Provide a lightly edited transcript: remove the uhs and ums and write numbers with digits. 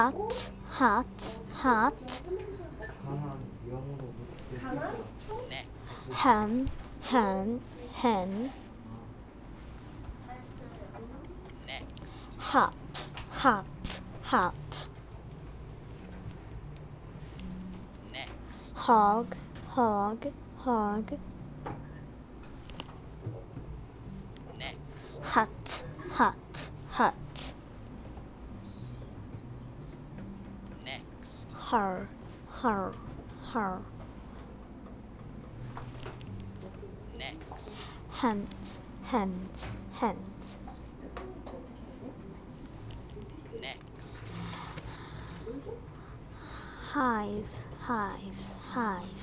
hat, hat, hat. Next. Hen, hen, hen. Next. Hop, hop, hop. Next. Hog, hog, hog. Next. Hut, hut, hut. Next. Her, her, her. Next. Hent, hent, hent. Next. Hive, hive, hive.